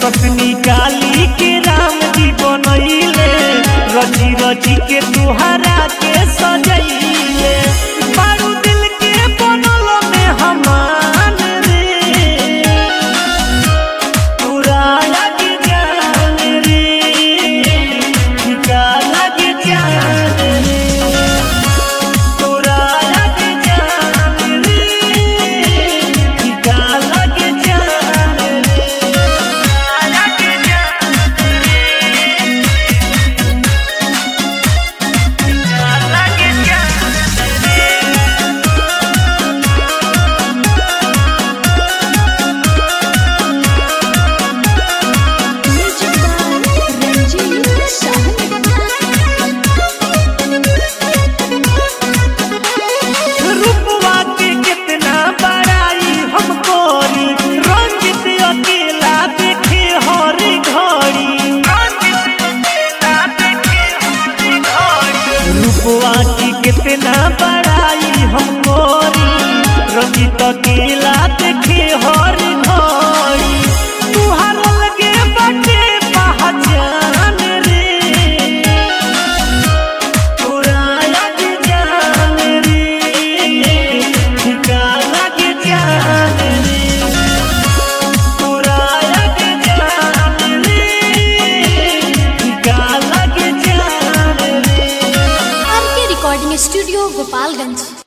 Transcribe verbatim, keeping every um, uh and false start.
सतनी काली के राम जी बनैले रची रची के तुहरा के सजैले बारू दिल के बनल में हमान रे पूरा लग जान रे टिका लग जान रे पूरा लग जान रे टिका लग जान रे लग जान रे टिका लग जान रे। रूपवा के कितना बड़ाई हम कोरी रंजित अकेला देखे हर घड़ी रूपवा की कितना बड़ाई हम कोरी रंजित अकेला देखे हर घड़ी तुहार लगे बटे पहचान रे पूरा लग जान रे टिका लग जान रे पूरा लग जान रे टिका लग जान रे। आर के रिकॉर्डिंग स्टूडियो गोपालगंज।